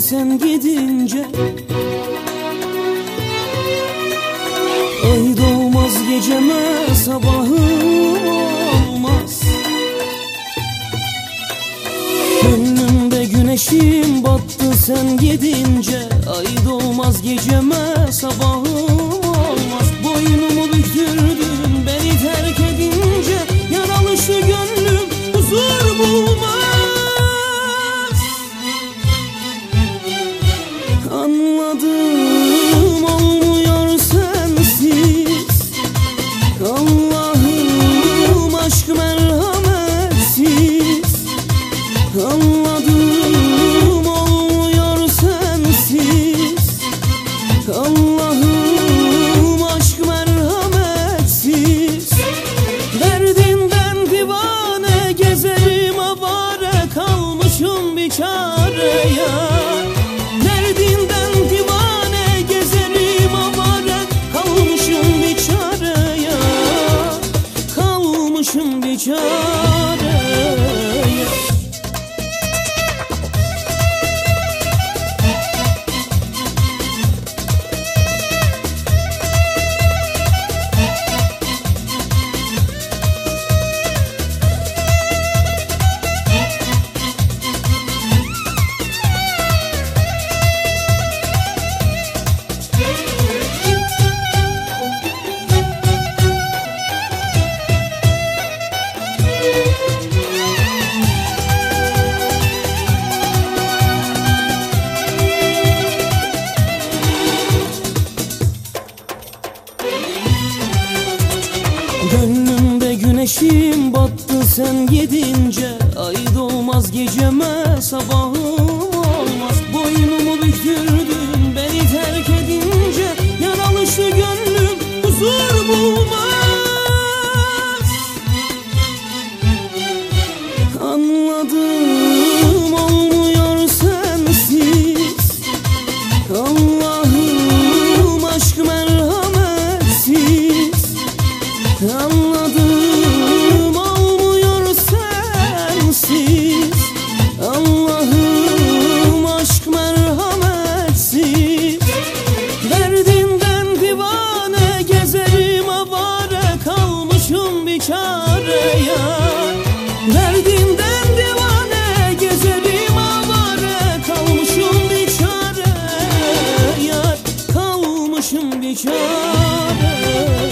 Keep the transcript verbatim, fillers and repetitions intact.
sen gidince. Ay doğmaz geceme sabahım olmaz. Gönlümde güneşim battı sen gidince. Ay doğmaz geceme sabahım olmaz. Boynumu büktürdün beni terk edince. Yaralı şu gönlüm huzur bulmaz. Anladım olmuyor sensiz. Allah'ım aşk merhametsiz. Anladım olmuyor sensiz. Allah'ım aşk merhametsiz. Derdinden divane gezerim avare, kalmışım bir çareye. Derdinden divane gezerim avare, kalmışım bir çareye. Kalmışım bir çareye. Gönlümde güneşim battı sen gidince. Ay doğmaz geceme sabahım olmaz. Boynumu büktürdün beni terk edince. Yaralı şu gönlüm huzur bulmaz. Anladım olmuyor sensiz. Allah'ım aşk merhametsiz. Anladım olmuyor sensiz. Allah'ım aşk merhametsiz. Derdinden divane gezerim avare, kalmışım bir çareye. Derdinden divane gezerim avare, kalmışım bir çareye. Kalmışım bir çareye.